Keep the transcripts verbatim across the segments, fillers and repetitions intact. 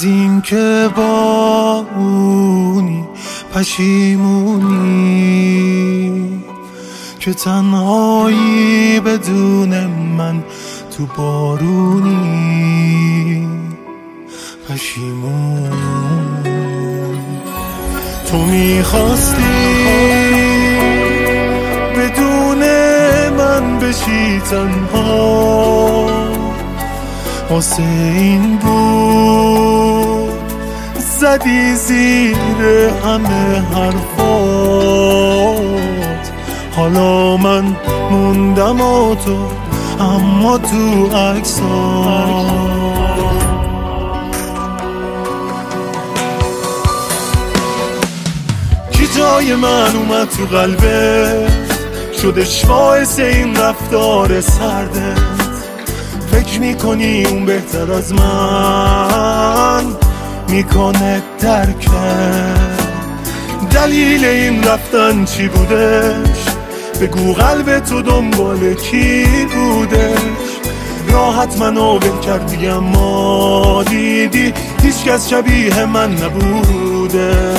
از این که با اونی پشیمونی که تنهایی بدون من تو بارونی پشیمون. تو میخواستی بدون من بشی تنها، واسه این بود زدی زیر همه حرفات. حالا من موندم و تو اما تو عکسات. کی جای من اومد تو قلبت، شدش باعث این رفتار سردت؟ فکر میکنی اون بهتر از من میکنه درکت؟ دلیل این رفتن چی بودش؟ بگو قلب تو دنبال کی بودش؟ راحت منو ول کردی اما دیدی هیچ کس شبیه من نبوده.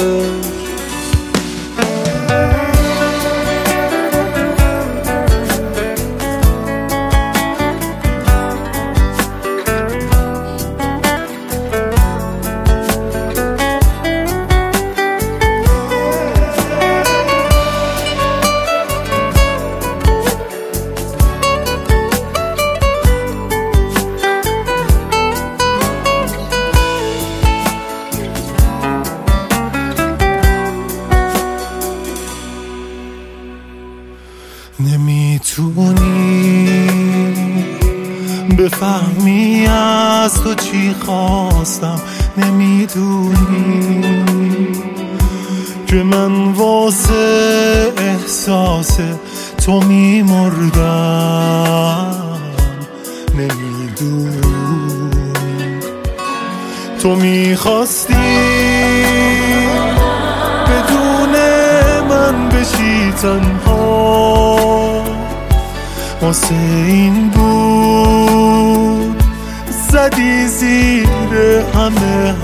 نمیتونی بفهمی از تو چی خواستم، نمیدونی که من واسه احساس تو میمردم. نمیدونی تو میخواستی بدون من بشی تنها، واسه این بود زدی زیر همه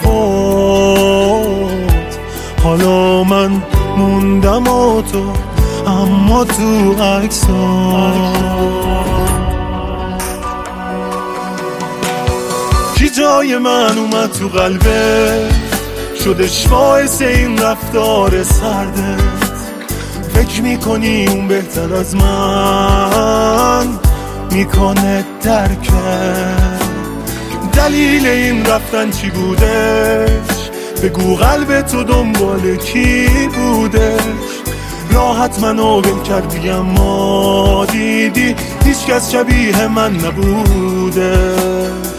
حرفات. حالا من موندم و تو اما تو عکسات. کی جای من اومد تو قلبت، شدش باعث این رفتار سردت؟ فکر میکنی اون بهتر از من میکنه درکت؟ دلیل این رفتن چی بودش؟ بگو قلب تو دنبال کی بودش؟ راحت منو ول کردی اما دیدی هیچ کس شبیه من نبوده.